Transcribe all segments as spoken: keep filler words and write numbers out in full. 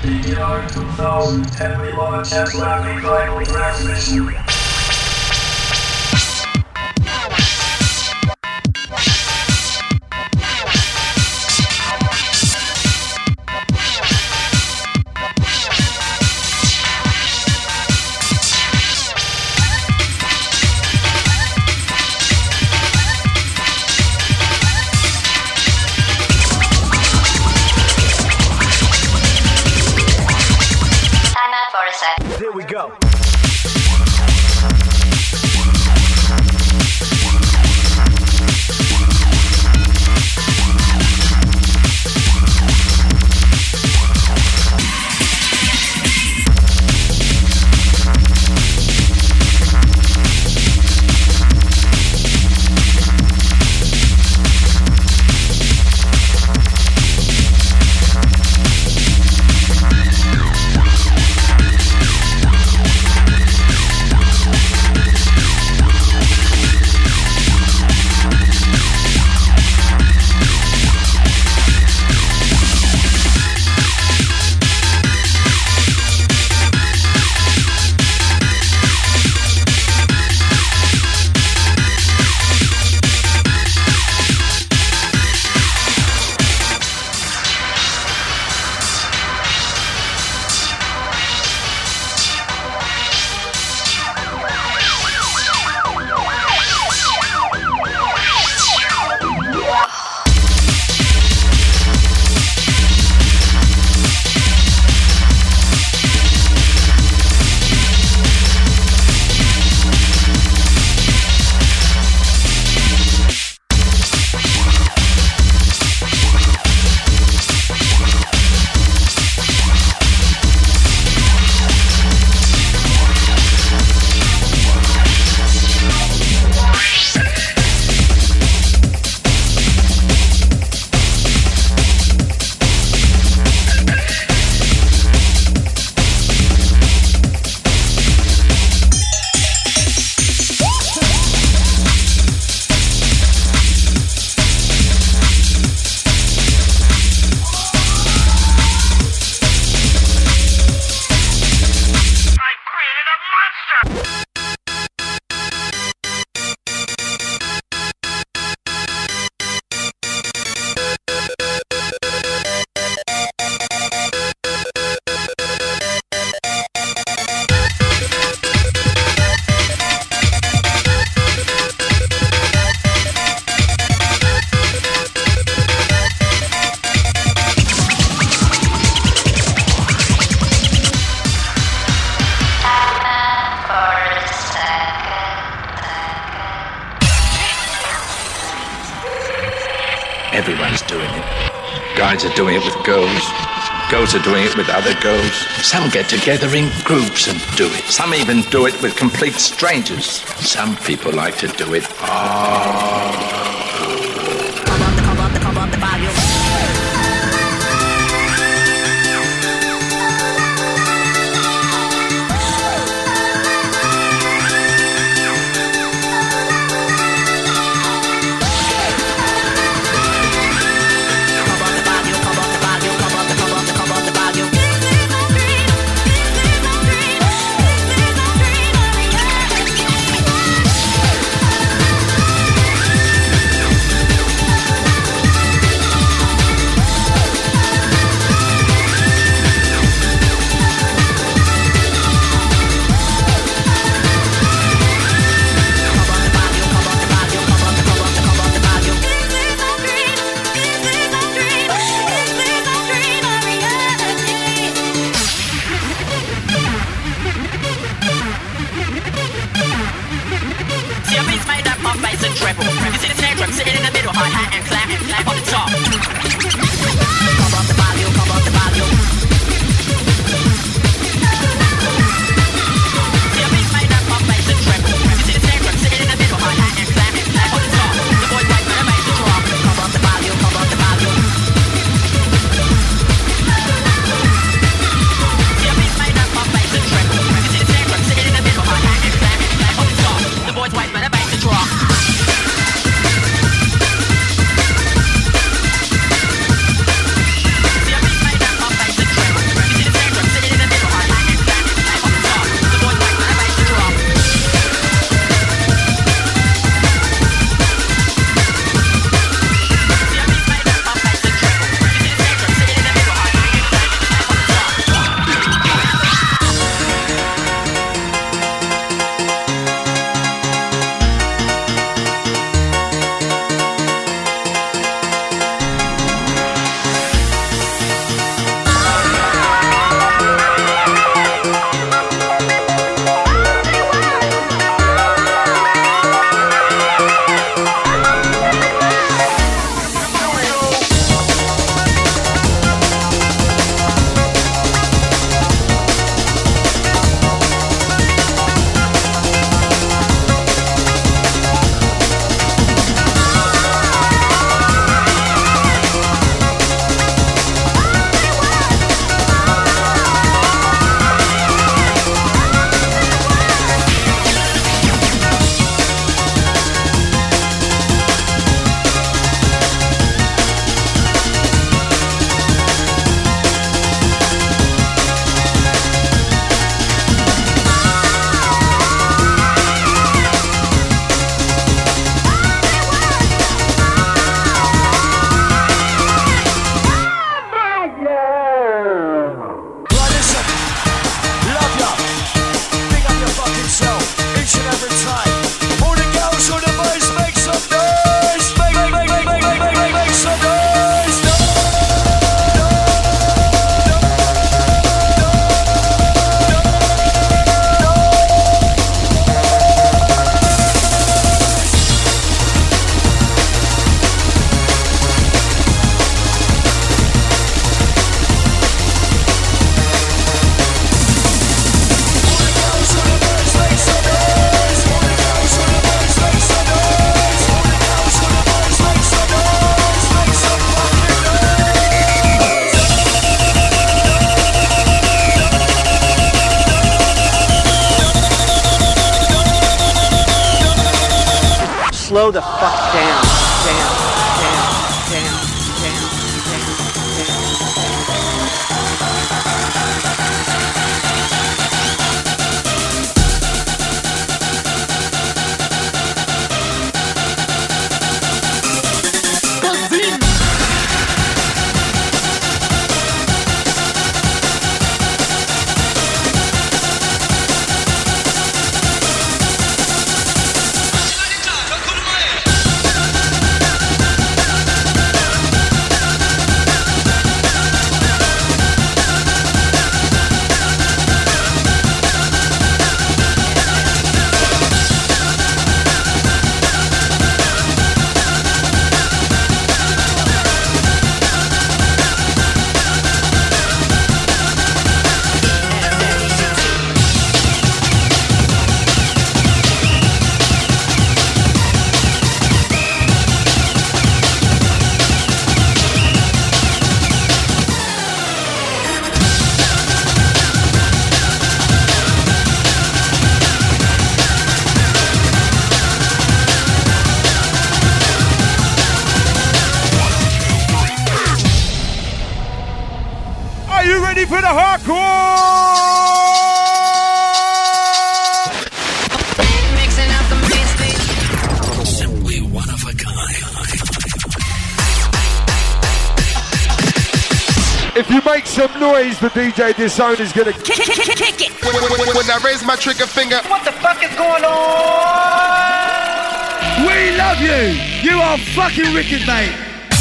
The year two thousand ten, we launched a Slavic vinyl transmission. Here we go. Everyone's doing it. Guys are doing it with girls. Girls are doing it with other girls. Some get together in groups and do it. Some even do it with complete strangers. Some people like to do it. Oh. Come on, come on, come on, the volume. Sitting in the middle, hi-hat and clap, and clap on the top. Come up the volume, come up the volume. See a beat made up of bass and treble. You see the snare drum sitting in the middle, hi-hat and clap, and clap on the top. The boys wait for the bass to drop. Come up the volume, come up the volume. See a beat made up of bass and treble. You see the snare drum sitting in the middle, hi-hat and clap, and clap on the top. The boys wait for the bass to drop. slow the fuck down. Down, down, down, down, down, For the hardcore! Mixing out the bass beat. Simply one of a kind. If you make some noise, the D J Disown is gonna kick, kick, kick, kick it. When, when, when, when I raise my trigger finger, What the fuck is going on? We love you. You are fucking wicked, mate.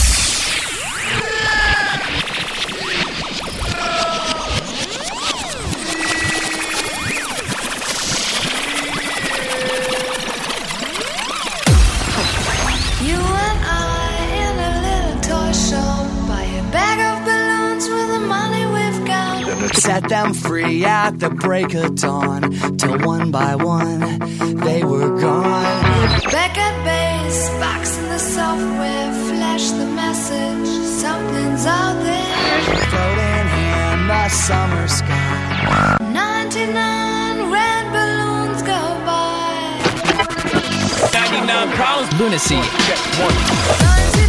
Set them free at the break of dawn, till one by one they were gone. Back at base, box in the software, flash the message, something's out there. Floating in the summer sky, ninety-nine red balloons go by. ninety-nine problems, lunacy. ninety-nine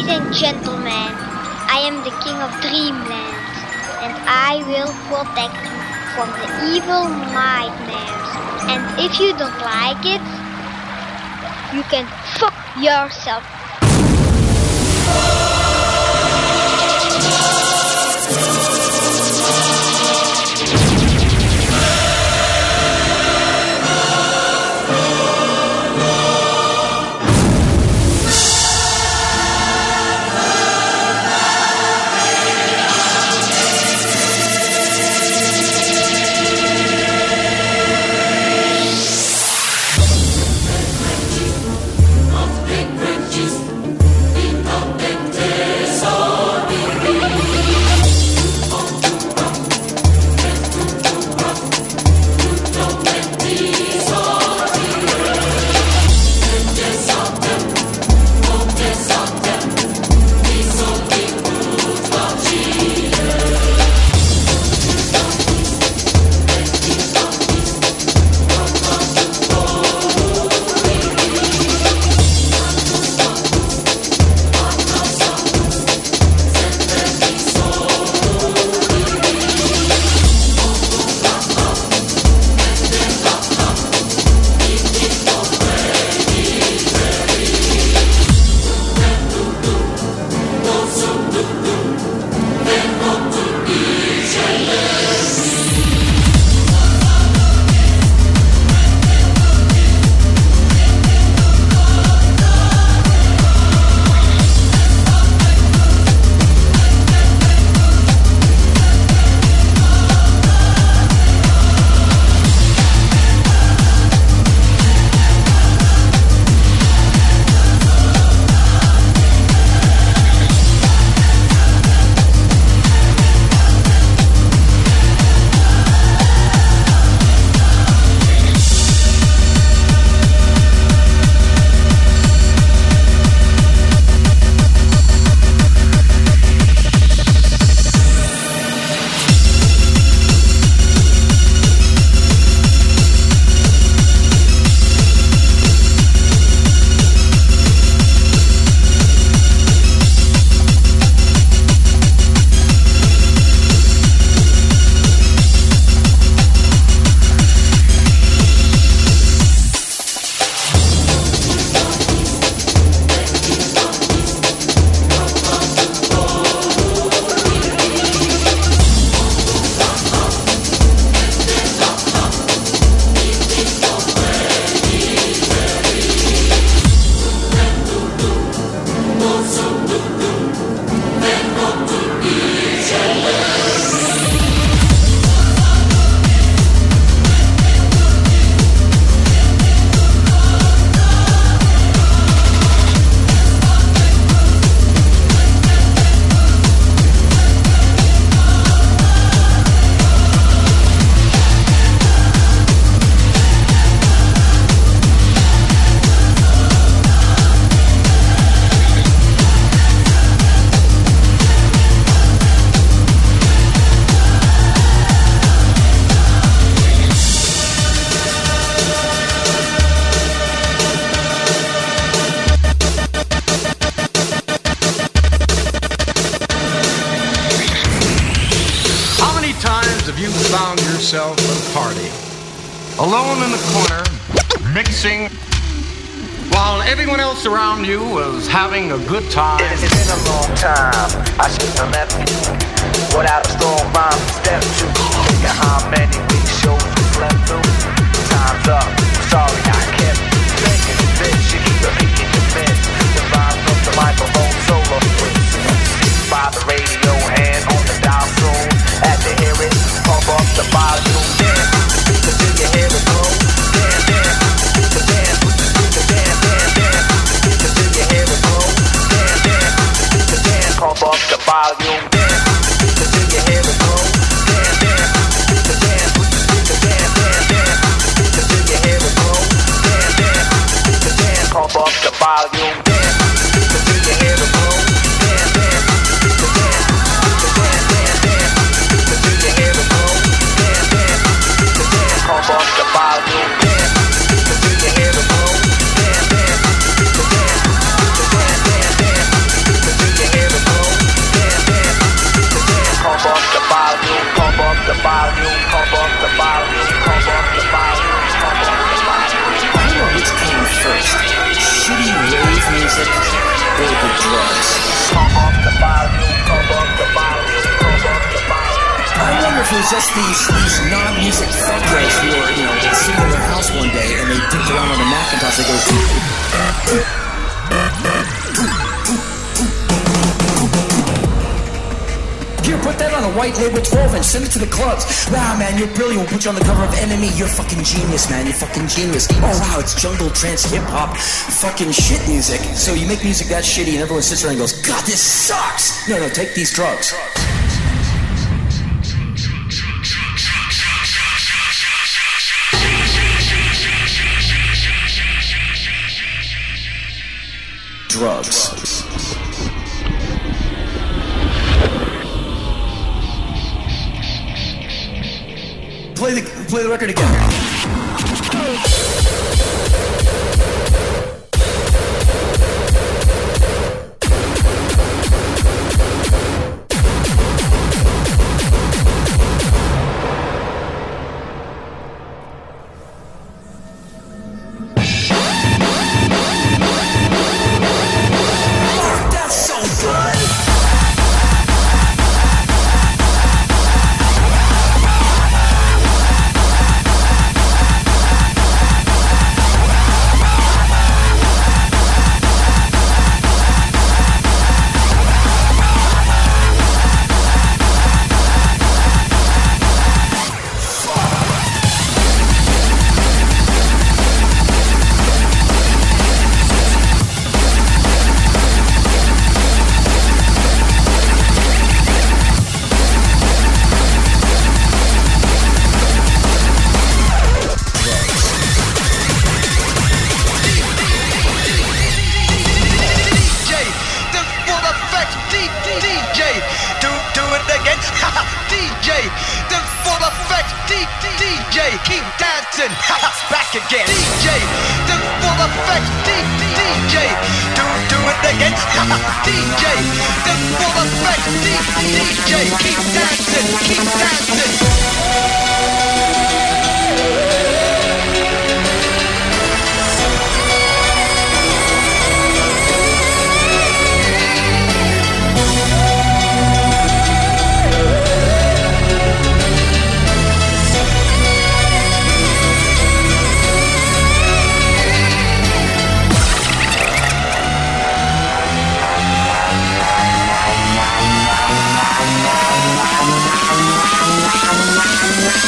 Ladies and gentlemen, I am the king of Dreamland, and I will protect you from the evil nightmares. And if you don't like it, you can fuck yourself. yourself a party, alone in the corner, mixing, while everyone else around you was having a good time. It's been a long time, I shouldn't have left you without a strong rhyme to step to. Thinking how many weeks shows we slept through. Time's up, sorry I kept you. Thinking the bitch, you keep repeating your miss. The rhymes up the microphone solo with. By the radio, hand on the dial soon. At the hear it, pump up the volume. Dance, until you hear it go. Dance, dance, dance, dance, dance, dance, dance, until you hear it go. Dance, dance, dance, pump up the volume. Dance, until you hear it go. Dance, dance, dance, dance, dance, dance, until you hear it go. Dance, dance, dance, pump up the volume. Dance, until you hear it go. Dance, dance. Pump up the volume, dance, until you hear it go. Dance, dance, dance, dance, dance, dance, was just these, these non-music fuckers who were, you know, sitting in their house one day and they dipped around on a Macintosh. They go, here, put that on a white label twelve and send it to the clubs. Wow, man, you're brilliant. We'll put you on the cover of N M E. You're fucking genius, man. You're fucking genius. Oh, wow, it's jungle, trance, hip-hop, fucking shit music. So you make music that shitty and everyone sits around and goes, God, this sucks. No, no, take these drugs. Drugs. Play the play the record again. We'll be right back.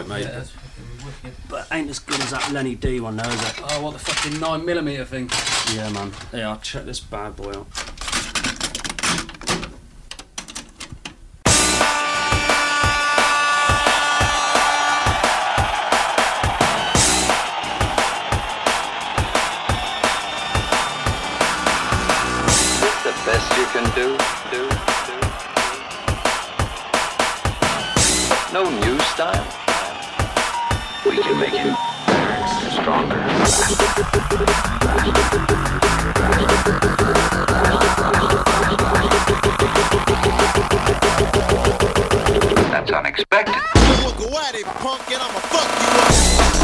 alright, mate. Yeah, but ain't as good as that Lenny D one, though, is it? Oh, what the fucking nine millimeter thing? Yeah, man. Yeah, I'll check this bad boy out. Best you can do, do, do. No new style. We can make it stronger, faster. That's unexpected. We'll go at it, punk, and I'ma fuck you up.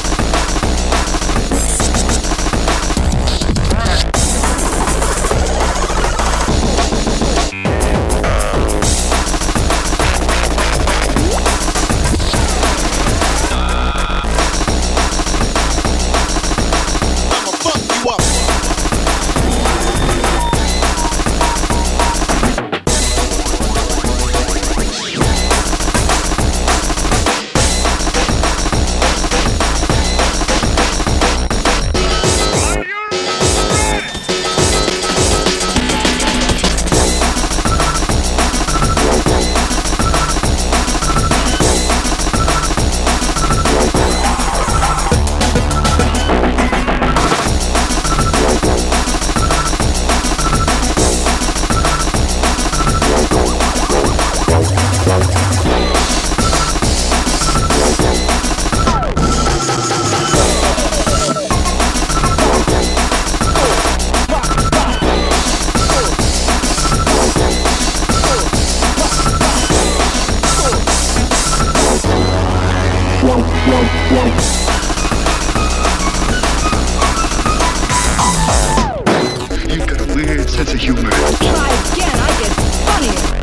You've got a weird sense of humor. Try again, I get funnier.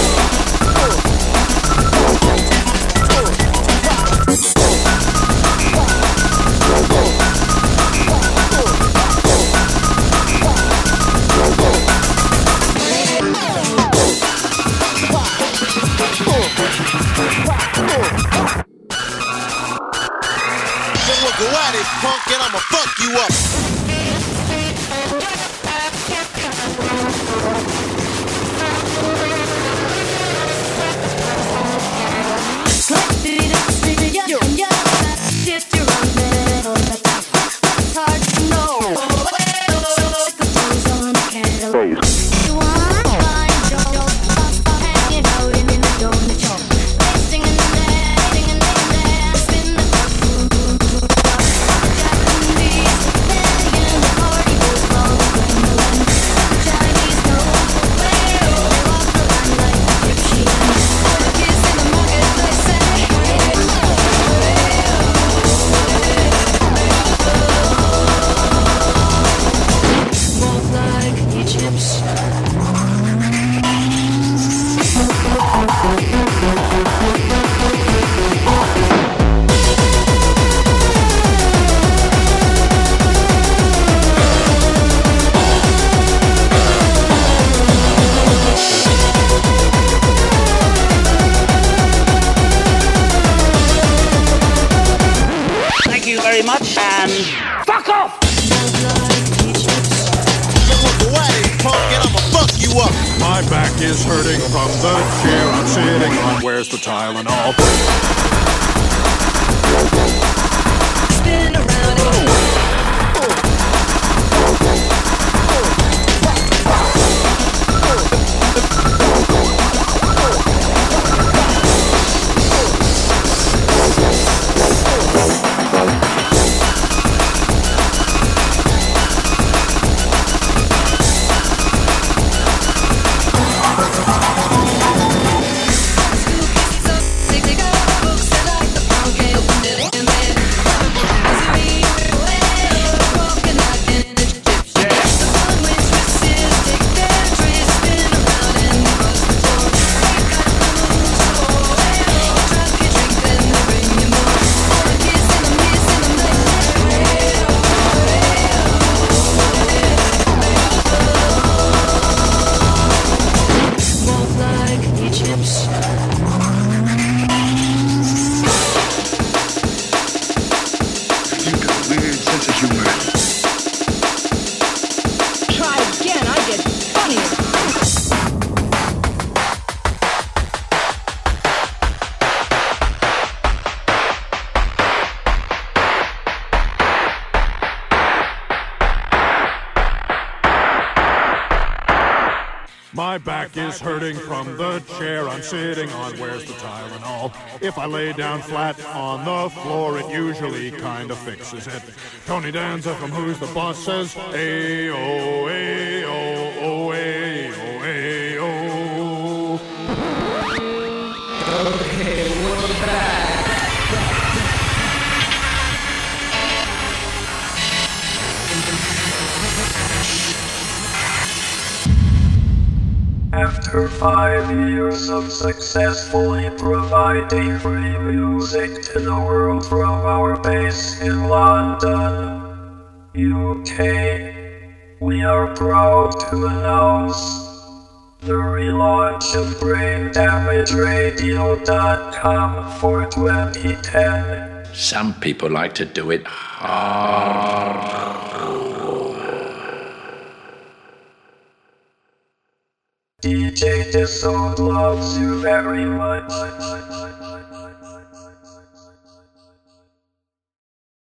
Then we'll go at it, punk, and I'ma fuck you up. Thank you very much, and fuck off! My back is hurting from the chair I'm sitting on. Where's the Tylenol? Spin around and Stick, stick, stick, stick, stick, stick, stick, stick, stick, stick, stick, stick, stick, stick, stick, My back is hurting from the chair I'm sitting on. Where's the Tylenol? If I lay down flat on the floor, it usually kind of fixes it. Tony Danza from Who's the Boss says, Ayo, ayo, oh, ayo, ayo. Okay, we're back. After five years of successfully providing free music to the world from our base in London, U K, we are proud to announce the relaunch of brain damage radio dot com for twenty ten. Some people like to do it hard. D J Disowned loves you very much.